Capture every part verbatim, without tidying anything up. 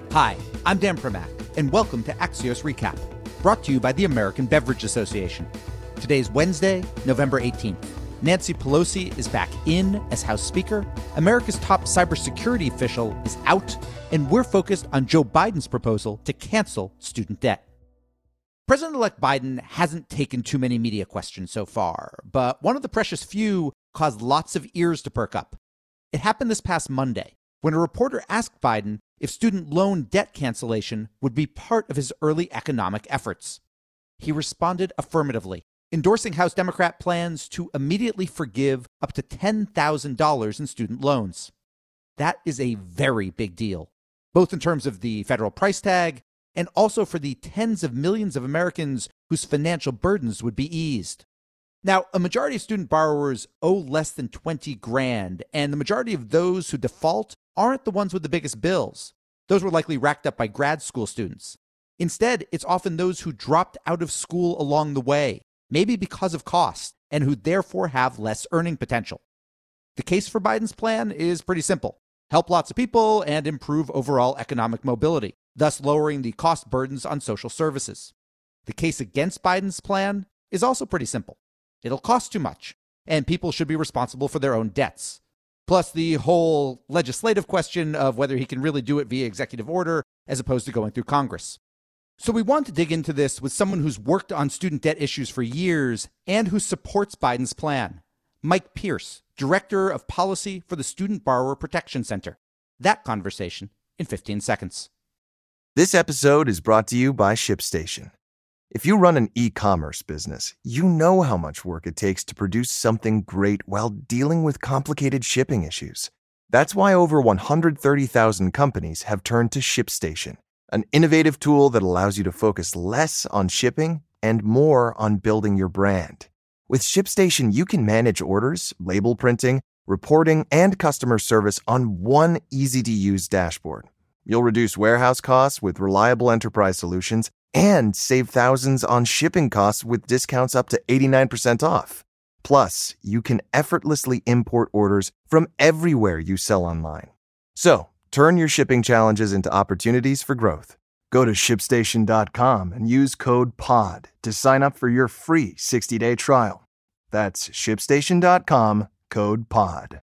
Hi, I'm Dan Primack, and welcome to Axios Recap, brought to you by the American Beverage Association. Today's Wednesday, November eighteenth. Nancy Pelosi is back in as House Speaker, America's top cybersecurity official is out, and we're focused on Joe Biden's proposal to cancel student debt. President-elect Biden hasn't taken too many media questions so far, but one of the precious few caused lots of ears to perk up. It happened this past Monday, when a reporter asked Biden if student loan debt cancellation would be part of his early economic efforts. He responded affirmatively, endorsing House Democrat plans to immediately forgive up to ten thousand dollars in student loans. That is a very big deal, both in terms of the federal price tag and also for the tens of millions of Americans whose financial burdens would be eased. Now, a majority of student borrowers owe less than twenty grand, and the majority of those who default aren't the ones with the biggest bills. Those were likely racked up by grad school students. Instead, it's often those who dropped out of school along the way, maybe because of cost, and who therefore have less earning potential. The case for Biden's plan is pretty simple. Help lots of people and improve overall economic mobility, thus lowering the cost burdens on social services. The case against Biden's plan is also pretty simple. It'll cost too much, and people should be responsible for their own debts. Plus the whole legislative question of whether he can really do it via executive order as opposed to going through Congress. So we want to dig into this with someone who's worked on student debt issues for years and who supports Biden's plan. Mike Pierce, Director of Policy for the Student Borrower Protection Center. That conversation in fifteen seconds. This episode is brought to you by ShipStation. If you run an e-commerce business, you know how much work it takes to produce something great while dealing with complicated shipping issues. That's why over one hundred thirty thousand companies have turned to ShipStation, an innovative tool that allows you to focus less on shipping and more on building your brand. With ShipStation, you can manage orders, label printing, reporting, and customer service on one easy-to-use dashboard. You'll reduce warehouse costs with reliable enterprise solutions and save thousands on shipping costs with discounts up to eighty-nine percent off. Plus, you can effortlessly import orders from everywhere you sell online. So, turn your shipping challenges into opportunities for growth. Go to ship station dot com and use code POD to sign up for your free sixty-day trial. That's ship station dot com, code POD.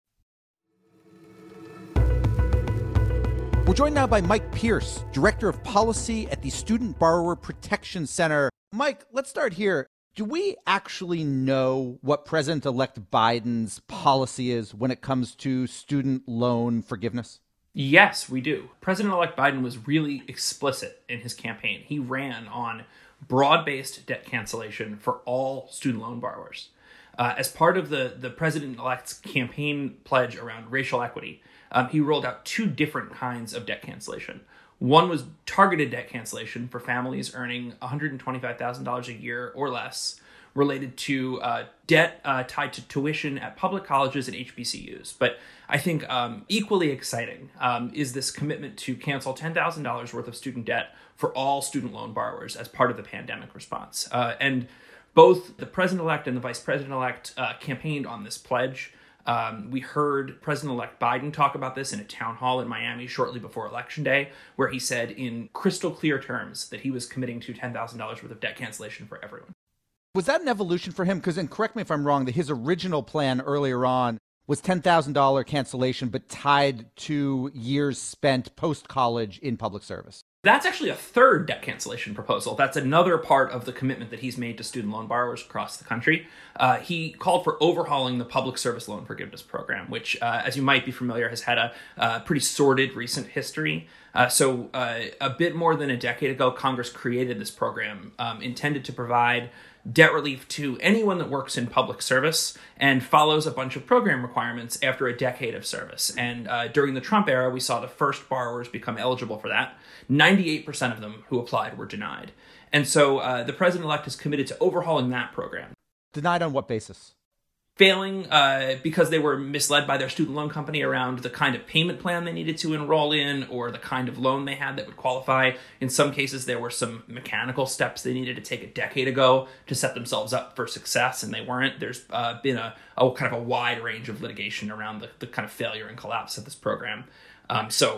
We're joined now by Mike Pierce, Director of Policy at the Student Borrower Protection Center. Mike, let's start here. Do we actually know what President-elect Biden's policy is when it comes to student loan forgiveness? Yes, we do. President-elect Biden was really explicit in his campaign. He ran on broad-based debt cancellation for all student loan borrowers. Uh, as part of the, the president-elect's campaign pledge around racial equity, um, he rolled out two different kinds of debt cancellation. One was targeted debt cancellation for families earning one hundred twenty-five thousand dollars a year or less, related to uh, debt uh, tied to tuition at public colleges and H B C Us. But I think um, equally exciting um, is this commitment to cancel ten thousand dollars worth of student debt for all student loan borrowers as part of the pandemic response. Uh, and both the president-elect and the vice president-elect uh, campaigned on this pledge. Um, we heard President-elect Biden talk about this in a town hall in Miami shortly before Election Day, where he said in crystal clear terms that he was committing to ten thousand dollars worth of debt cancellation for everyone. Was that an evolution for him? Because, and correct me if I'm wrong, that his original plan earlier on was ten thousand dollars cancellation, but tied to years spent post-college in public service. That's actually a third debt cancellation proposal. That's another part of the commitment that he's made to student loan borrowers across the country. Uh, he called for overhauling the public service loan forgiveness program, which, uh, as you might be familiar, has had a uh, pretty sordid recent history. Uh, so uh, a bit more than a decade ago, Congress created this program um, intended to provide debt relief to anyone that works in public service and follows a bunch of program requirements after a decade of service. And uh, during the Trump era, we saw the first borrowers become eligible for that. ninety-eight percent of them who applied were denied. And so uh, the president-elect is committed to overhauling that program. Denied on what basis? Failing uh, because they were misled by their student loan company around the kind of payment plan they needed to enroll in or the kind of loan they had that would qualify. In some cases, there were some mechanical steps they needed to take a decade ago to set themselves up for success, and they weren't. There's uh, been a, a kind of a wide range of litigation around the, the kind of failure and collapse of this program. Um, so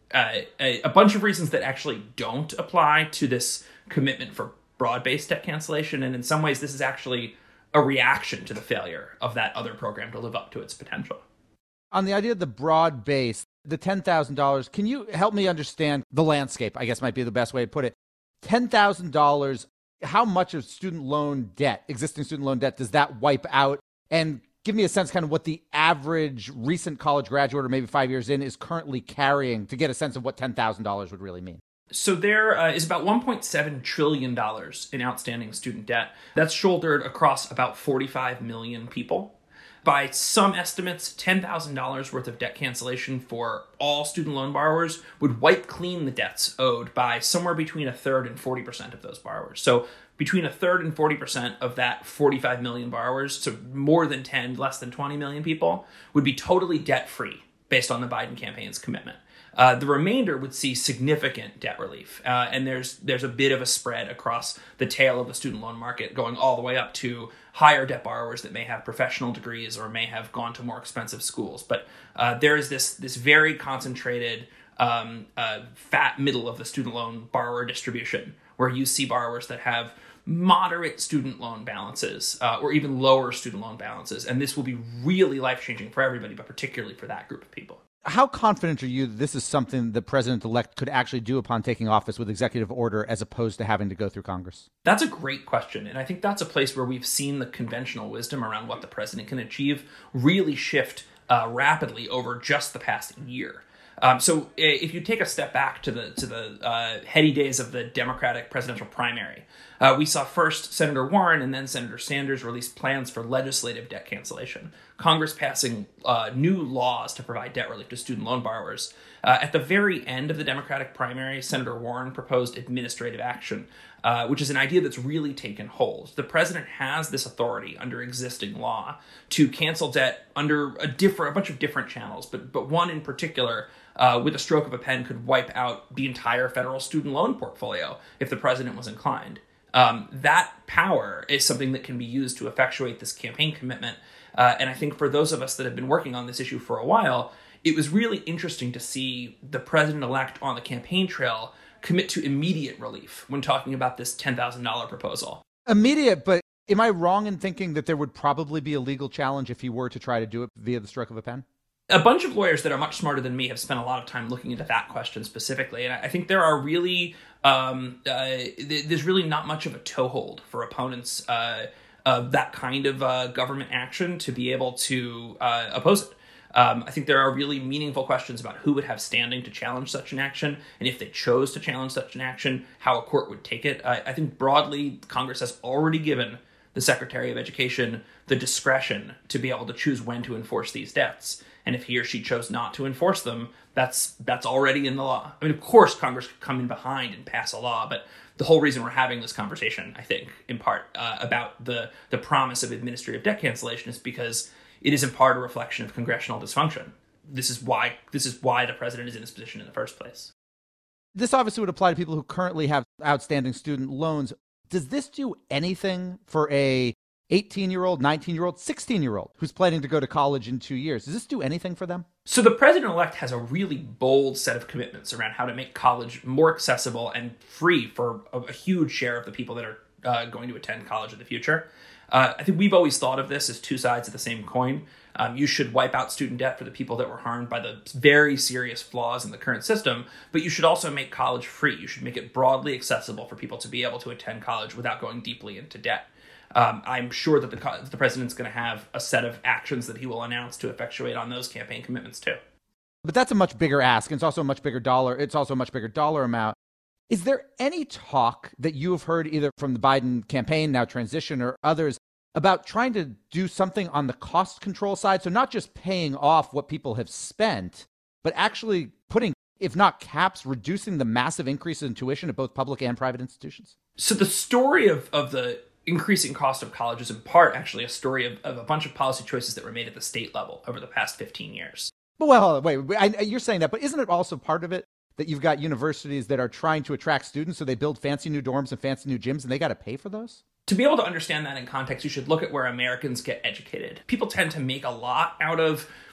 uh, a, a bunch of reasons that actually don't apply to this commitment for broad-based debt cancellation. And in some ways, this is actually a reaction to the failure of that other program to live up to its potential. On the idea of the broad base, the ten thousand dollars, can you help me understand the landscape, I guess might be the best way to put it. ten thousand dollars, how much of student loan debt, existing student loan debt, does that wipe out? And give me a sense kind of what the average recent college graduate, or maybe five years in, is currently carrying to get a sense of what ten thousand dollars would really mean. So there uh, is about one point seven trillion dollars in outstanding student debt. That's shouldered across about forty-five million people. By some estimates, ten thousand dollars worth of debt cancellation for all student loan borrowers would wipe clean the debts owed by somewhere between a third and forty percent of those borrowers. So between a third and forty percent of that forty-five million borrowers, so more than ten, less than twenty million people, would be totally debt-free based on the Biden campaign's commitment. Uh, the remainder would see significant debt relief. Uh, and there's there's a bit of a spread across the tail of the student loan market, going all the way up to higher debt borrowers that may have professional degrees or may have gone to more expensive schools. But uh, there is this, this very concentrated um, uh, fat middle of the student loan borrower distribution, where you see borrowers that have moderate student loan balances uh, or even lower student loan balances. And this will be really life-changing for everybody, but particularly for that group of people. How confident are you that this is something the president-elect could actually do upon taking office with executive order as opposed to having to go through Congress? That's a great question. And I think that's a place where we've seen the conventional wisdom around what the president can achieve really shift uh, rapidly over just the past year. Um, so if you take a step back to the to the uh, heady days of the Democratic presidential primary, uh, we saw first Senator Warren and then Senator Sanders release plans for legislative debt cancellation, Congress passing uh, new laws to provide debt relief to student loan borrowers. Uh, at the very end of the Democratic primary, Senator Warren proposed administrative action, uh, which is an idea that's really taken hold. The president has this authority under existing law to cancel debt under a different, a bunch of different channels, but but one in particular, Uh, with a stroke of a pen, could wipe out the entire federal student loan portfolio if the president was inclined. Um, that power is something that can be used to effectuate this campaign commitment. Uh, and I think for those of us that have been working on this issue for a while, it was really interesting to see the president-elect on the campaign trail commit to immediate relief when talking about this ten thousand dollars proposal. Immediate, but am I wrong in thinking that there would probably be a legal challenge if he were to try to do it via the stroke of a pen? A bunch of lawyers that are much smarter than me have spent a lot of time looking into that question specifically. And I think there are really, um, uh, th- there's really not much of a toehold for opponents uh, of that kind of uh, government action to be able to uh, oppose it. Um, I think there are really meaningful questions about who would have standing to challenge such an action, and if they chose to challenge such an action, how a court would take it. I, I think broadly, Congress has already given the Secretary of Education the discretion to be able to choose when to enforce these debts. And if he or she chose not to enforce them, that's that's already in the law. I mean, of course, Congress could come in behind and pass a law, but the whole reason we're having this conversation, I think, in part, uh, about the, the promise of administrative debt cancellation is because it is in part a reflection of congressional dysfunction. This is why this is why the president is in this position in the first place. This obviously would apply to people who currently have outstanding student loans. Does this do anything for a eighteen-year-old, nineteen-year-old, sixteen-year-old who's planning to go to college in two years? Does this do anything for them? So the president-elect has a really bold set of commitments around how to make college more accessible and free for a, a huge share of the people that are uh, going to attend college in the future. Uh, I think we've always thought of this as two sides of the same coin. Um, you should wipe out student debt for the people that were harmed by the very serious flaws in the current system, but you should also make college free. You should make it broadly accessible for people to be able to attend college without going deeply into debt. Um, I'm sure that the, the president's going to have a set of actions that he will announce to effectuate on those campaign commitments too. But that's a much bigger ask. It's also a much bigger dollar. It's also a much bigger dollar amount. Is there any talk that you have heard either from the Biden campaign, now transition, or others about trying to do something on the cost control side? So not just paying off what people have spent, but actually putting, if not caps, reducing the massive increases in tuition at both public and private institutions? So the story of, of the increasing cost of college is in part actually a story of, of a bunch of policy choices that were made at the state level over the past fifteen years. But well, wait, wait I, you're saying that, but isn't it also part of it that you've got universities that are trying to attract students, so they build fancy new dorms and fancy new gyms, and they got to pay for those? To be able to understand that in context, you should look at where Americans get educated. People tend to make a lot out of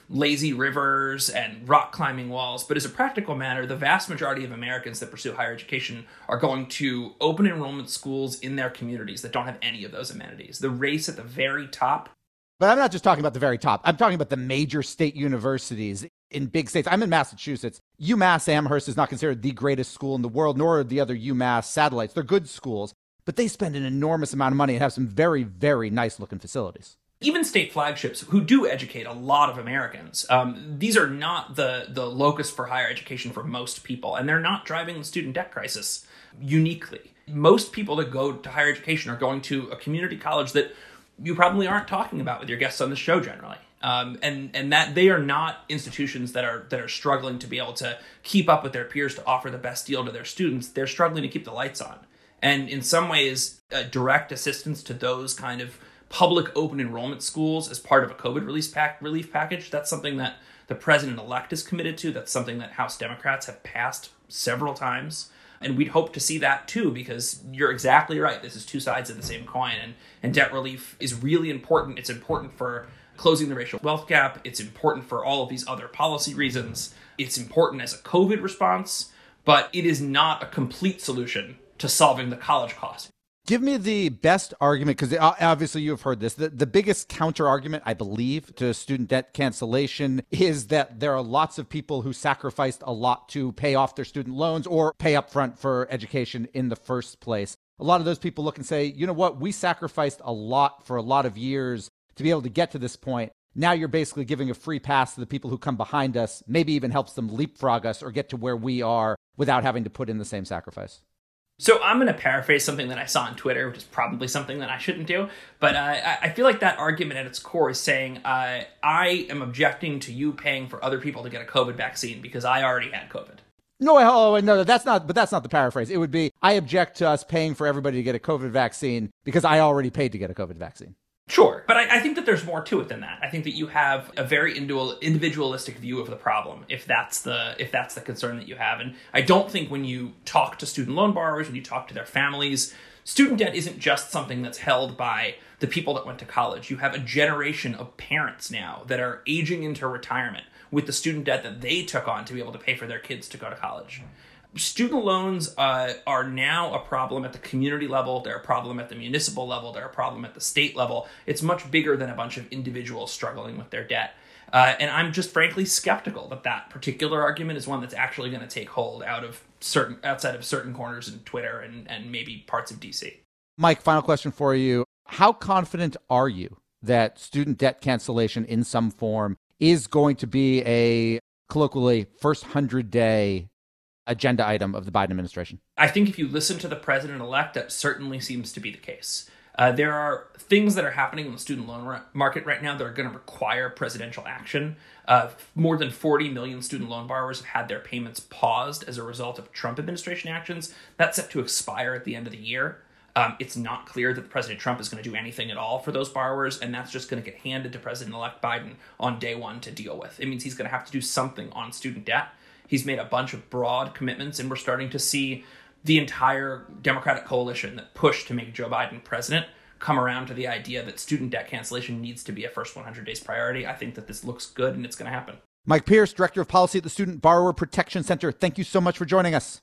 lazy rivers and rock climbing walls. But as a practical matter, the vast majority of Americans that pursue higher education are going to open enrollment schools in their communities that don't have any of those amenities. The race at the very top. But I'm not just talking about the very top. I'm talking about the major state universities in big states. I'm in Massachusetts. UMass Amherst is not considered the greatest school in the world, nor are the other UMass satellites. They're good schools, but they spend an enormous amount of money and have some very, very nice looking facilities. Even state flagships who do educate a lot of Americans. Um, these are not the, the locus for higher education for most people, and they're not driving the student debt crisis uniquely. Most people that go to higher education are going to a community college that you probably aren't talking about with your guests on the show generally. Um, and, and that they are not institutions that are that are struggling to be able to keep up with their peers to offer the best deal to their students. They're struggling to keep the lights on. And in some ways, uh, direct assistance to those kind of public open enrollment schools as part of a COVID relief, pack, relief package, that's something that the president-elect is committed to. That's something that House Democrats have passed several times. And we'd hope to see that too, because you're exactly right. This is two sides of the same coin. And, and debt relief is really important. It's important for closing the racial wealth gap. It's important for all of these other policy reasons. It's important as a COVID response, but it is not a complete solution to solving the college cost. Give me the best argument, because obviously you've heard this. The, the biggest counter argument, I believe, to student debt cancellation is that there are lots of people who sacrificed a lot to pay off their student loans or pay up front for education in the first place. A lot of those people look and say, you know what, we sacrificed a lot for a lot of years to be able to get to this point. Now you're basically giving a free pass to the people who come behind us, maybe even helps them leapfrog us or get to where we are without having to put in the same sacrifice. So I'm going to paraphrase something that I saw on Twitter, which is probably something that I shouldn't do. But uh, I feel like that argument at its core is saying, uh, I am objecting to you paying for other people to get a COVID vaccine because I already had COVID. No, oh, no, that's not, but that's not the paraphrase. It would be, I object to us paying for everybody to get a COVID vaccine because I already paid to get a COVID vaccine. Sure, but I, I think that there's more to it than that. I think that you have a very individualistic view of the problem, if that's the if that's the concern that you have. And I don't think when you talk to student loan borrowers, when you talk to their families, student debt isn't just something that's held by the people that went to college. You have a generation of parents now that are aging into retirement with the student debt that they took on to be able to pay for their kids to go to college. Student loans uh, are now a problem at the community level. They're a problem at the municipal level. They're a problem at the state level. It's much bigger than a bunch of individuals struggling with their debt. Uh, and I'm just frankly skeptical that that particular argument is one that's actually going to take hold out of certain outside of certain corners in Twitter and, and maybe parts of D C. Mike, final question for you. How confident are you that student debt cancellation in some form is going to be a, colloquially, first hundred-day agenda item of the Biden administration? I think if you listen to the president-elect, that certainly seems to be the case. Uh, there are things that are happening in the student loan ra- market right now that are going to require presidential action. Uh, more than forty million student loan borrowers have had their payments paused as a result of Trump administration actions. That's set to expire at the end of the year. Um, it's not clear that President Trump is going to do anything at all for those borrowers, and that's just going to get handed to President-elect Biden on day one to deal with. It means he's going to have to do something on student debt. He's made a bunch of broad commitments, and we're starting to see the entire Democratic coalition that pushed to make Joe Biden president come around to the idea that student debt cancellation needs to be a first one hundred days priority. I think that this looks good, and it's going to happen. Mike Pierce, Director of Policy at the Student Borrower Protection Center. Thank you so much for joining us.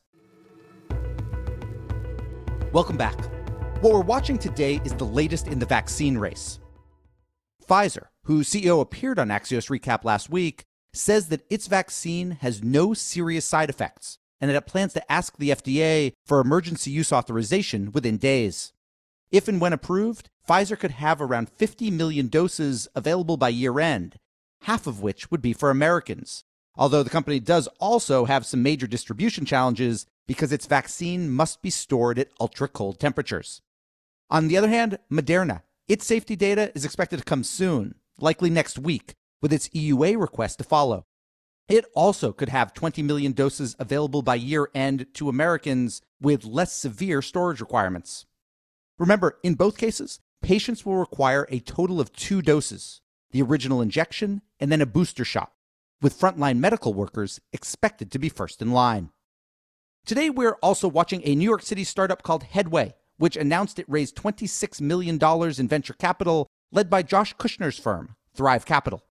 Welcome back. What we're watching today is the latest in the vaccine race. Pfizer, whose C E O appeared on Axios Recap last week, says that its vaccine has no serious side effects and that it plans to ask the F D A for emergency use authorization within days. If and when approved, Pfizer could have around fifty million doses available by year end, half of which would be for Americans. Although the company does also have some major distribution challenges because its vaccine must be stored at ultra-cold temperatures. On the other hand, Moderna, its safety data is expected to come soon, likely next week, with its E U A request to follow. It also could have twenty million doses available by year end to Americans with less severe storage requirements. Remember, in both cases, patients will require a total of two doses, the original injection and then a booster shot, with frontline medical workers expected to be first in line. Today, we're also watching a New York City startup called Headway, which announced it raised twenty-six million dollars in venture capital led by Josh Kushner's firm, Thrive Capital.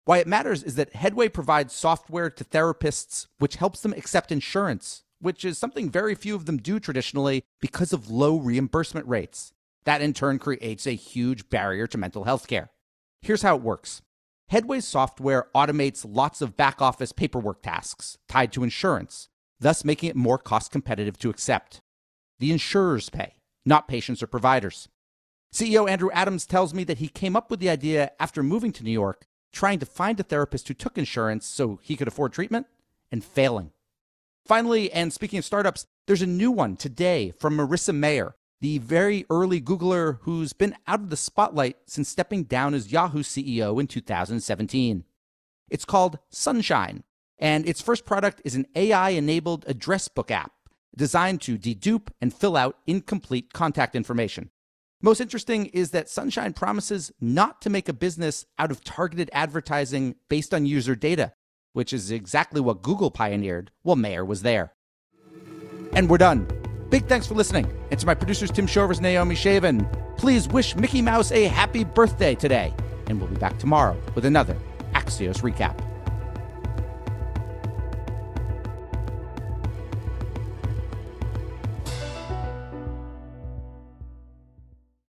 Why it matters is that Headway provides software to therapists which helps them accept insurance, which is something very few of them do traditionally because of low reimbursement rates. That in turn creates a huge barrier to mental health care. Here's how it works. Headway's software automates lots of back-office paperwork tasks tied to insurance, thus making it more cost-competitive to accept. The insurers pay, not patients or providers. C E O Andrew Adams tells me that he came up with the idea after moving to New York, trying to find a therapist who took insurance so he could afford treatment, and failing. Finally, and speaking of startups, there's a new one today from Marissa Mayer, the very early Googler who's been out of the spotlight since stepping down as Yahoo C E O in two thousand seventeen. It's called Sunshine, and its first product is an A I-enabled address book app designed to dedupe and fill out incomplete contact information. Most interesting is that Sunshine promises not to make a business out of targeted advertising based on user data, which is exactly what Google pioneered while Mayer was there. And we're done. Big thanks for listening. And to my producers, Tim Shovers, Naomi Shavin, please wish Mickey Mouse a happy birthday today. And we'll be back tomorrow with another Axios Recap.